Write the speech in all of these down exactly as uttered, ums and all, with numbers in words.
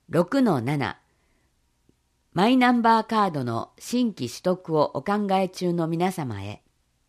ろくのなな マイナンバーカードの新規取得をお考え中の皆様へ。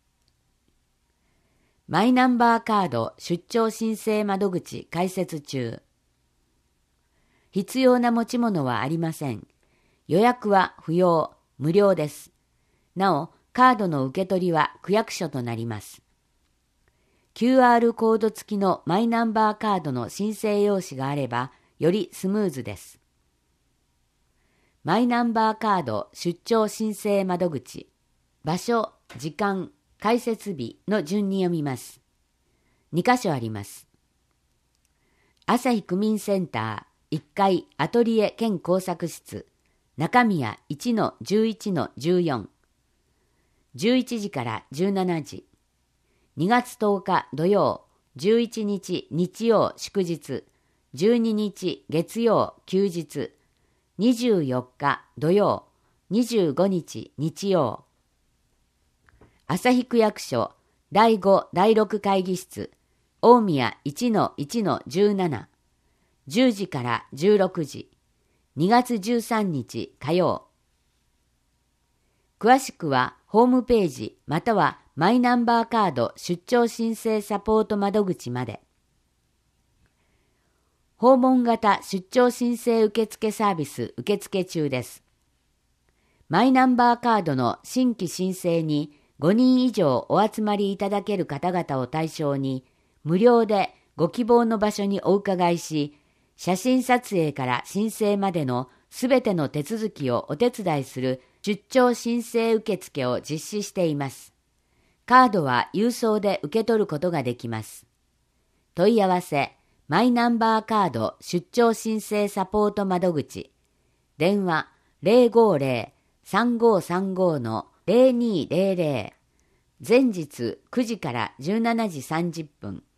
マイナンバーカード出張申請窓口開設中。必要な持ち物はありません。予約は不要、無料です。なお、カードの受け取りは区役所となります。キューアール コード付きのマイナンバーカードの申請用紙があれば、よりスムーズです。マイナンバーカード出張申請窓口、場所、時間、開設日の順に読みます。にかしょあります。朝日区民センターいっかいアトリエ兼工作室、中宮 いちのじゅういちのじゅうよん、じゅういちじからじゅうしちじ、にがつとおか土曜、じゅういちにち日曜祝日、じゅうににち月曜休日、にじゅうよっか土曜、にじゅうごにち日曜。朝日区役所だいごだいろく会議室、大宮 いちのいちのじゅうなな、じゅうじからじゅうろくじ、にがつじゅうさんにち火曜。詳しくはホームページまたはマイナンバーカード出張申請サポート窓口まで。訪問型出張申請受付サービス受付中です。マイナンバーカードの新規申請にごにん以上お集まりいただける方々を対象に、無料でご希望の場所にお伺いし、写真撮影から申請までのすべての手続きをお手伝いする出張申請受付を実施しています。カードは郵送で受け取ることができます。問い合わせ、マイナンバーカード出張申請サポート窓口。電話 ゼロごゼロ さんごさんご のゼロにゼロゼロ。前日くじからじゅうしちじさんじゅっぷん。